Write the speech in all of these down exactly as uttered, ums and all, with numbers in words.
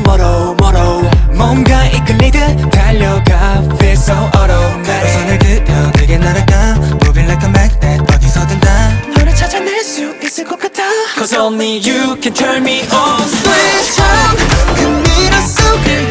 멀어 멀어 뭔가 이끌리듯 달려가 Feel so auto 나를 손을 그려 내게 날아가 Moving like a magnet 어디서든 다 너를 찾아낼 수 있을 것 같아 Cause only you can turn me on Switch on 그 미러 속을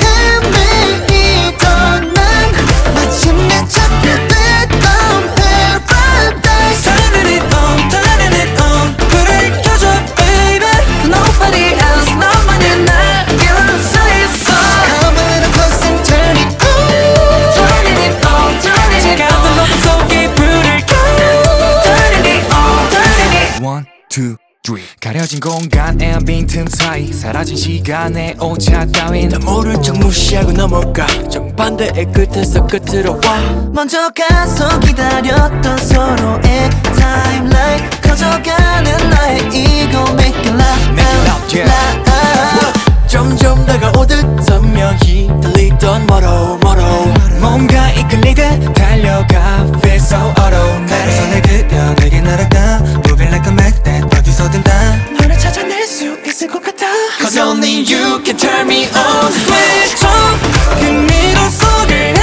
헤매이던 난 마침내 찾게 됐던 paradise Turning it on, turning it on 불을 켜줘 baby Nobody else 너만이 날 이룰 수 있어 Come a little close and turn it on Turning it on, turning it on 차가운 너 속에 불을 켜 Turning it on, turning it One, two, three 가려진 공간에 빈틈 사이 사라진 시간에 오차 따윈 나 모른 척 무시하고 넘어가 정반대의 끝에서 끝으로 와 먼저 가서 기다렸던 서로의 타임라인 커져가는 나의 이거 Make it loud, Make it loud, yeah. loud. 점점 다가오듯 선명히 들리던 멀어 멀어 뭔가 이끌리듯 달려가 Feel so auto 나를 손을 그려 내게 날아가 Moving like a magnet 어디서든 다 너를 찾아낼 수 있을 것 같아 Cause only you can turn me on Switch on 그 미로 속을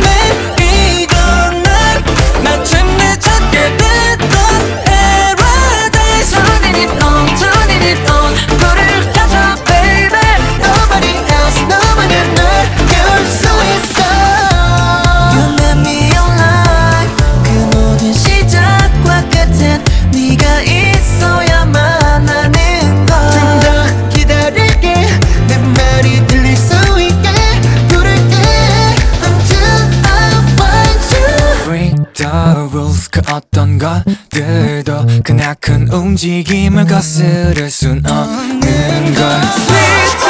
헤매이던 날 마침내 찾게 됐던 paradise Turning it on, turning it on 불을 켜줘 baby Nobody else 너만이 날 이룰 수 있어 You let me alive 그 모든 시작과 끝엔 네가 있어야만 하는 걸 좀 더 기다릴게 내 말이 들릴 수 있게 부를게 Until I find you Break the rules 그 어떤 것들도 크나큰 움직임을 거스를 순 없는 걸 Sweet